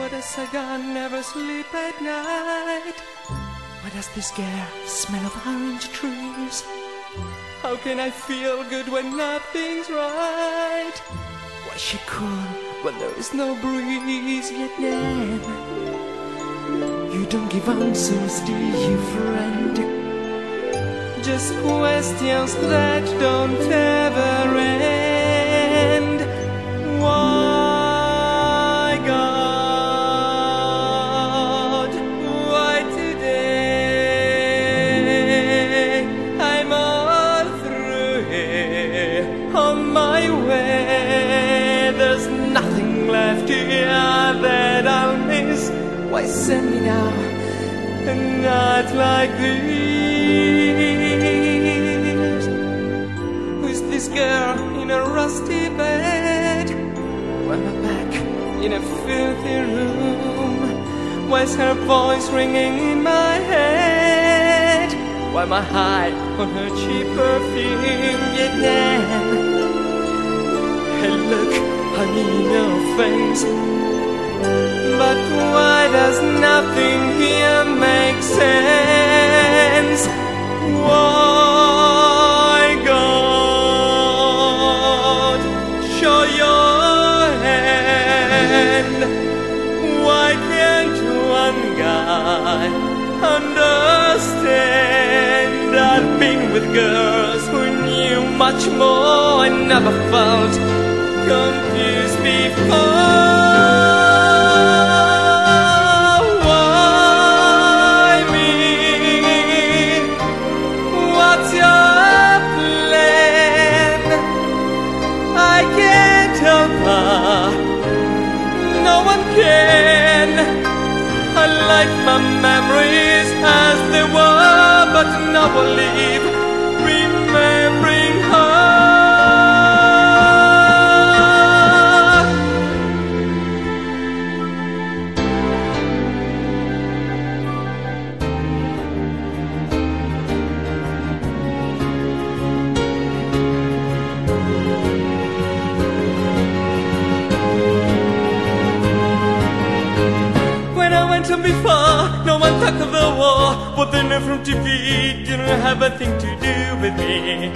does cigar never sleep at night? Why does this girl smell of orange trees? How can I feel good when nothing's right? Why is she cool when there is no breeze? Vietnam, you don't give answers, do you, friend? Just questions that don't ever end. Why, God? Why today? I'm all through here, on my way. There's nothing left here that I'll miss. Why send me now a night like this? Who's this girl in a rusty bed? Why am I back in a filthy room? Why's her voice ringing in my head? Why am I high on her cheap perfume? Vietnam, hey look, I mean no offense, but why does nothing here make sense? Why, God, show your hand? Why can't one guy understand? I've been with girls who knew much more. I never felt confused before. No one can. I like my memories as they were, but now I'll leave remembering her. Before, no one talked of the war. What they knew from TV didn't have a thing to do with me.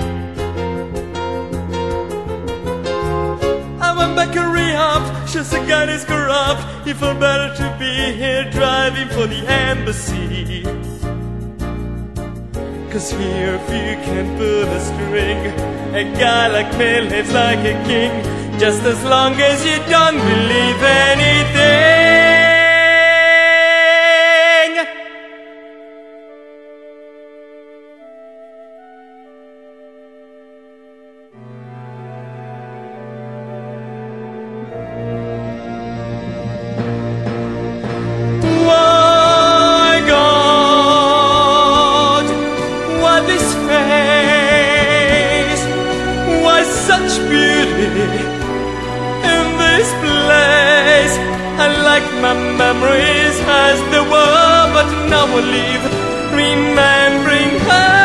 I went back and re-upped. Just the guy is corrupt. It felt better to be here driving for the embassy. Cause here if you can pull a string, a guy like me lives like a king, just as long as you don't believe anything. Such beauty in this place. I like my memories as they were, but now I leave remembering her.